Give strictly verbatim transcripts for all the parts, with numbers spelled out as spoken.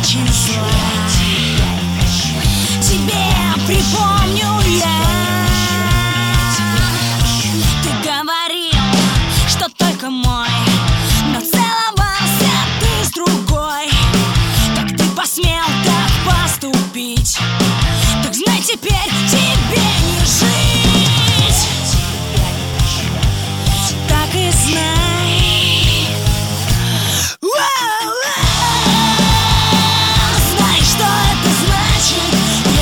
очень зла. Тебе припомню я. Ты говорил, что только мой, но целовался ты с другой. Как ты посмел так поступить? Так знай, теперь тебе не жить. Так и знай. Знай, что это значит.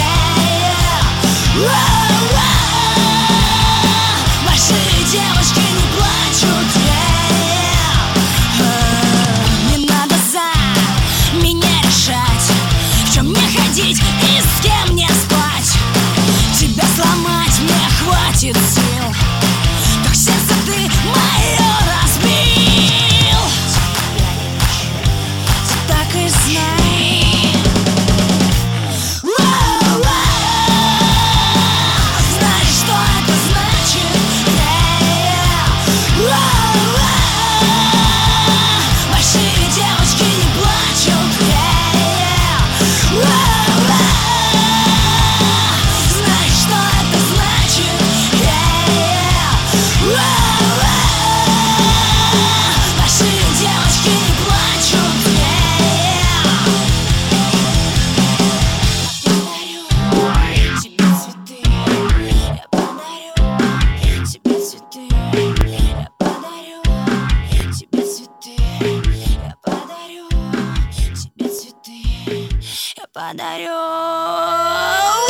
Большие девочки не плачут. Не надо за меня решать, в чем мне ходить и с кем мне спать. Тебя сломать мне хватит сил, так сердце ты мое разбил. Так и знай. Знай, что это значит. Большие девочки не плачут. Знай, что это значит. Большие девочки не плачут. Я подарю тебе цветы. Я подарю тебе цветы. Я подарю тебе цветы. Я подарю тебе цветы. Я подарю.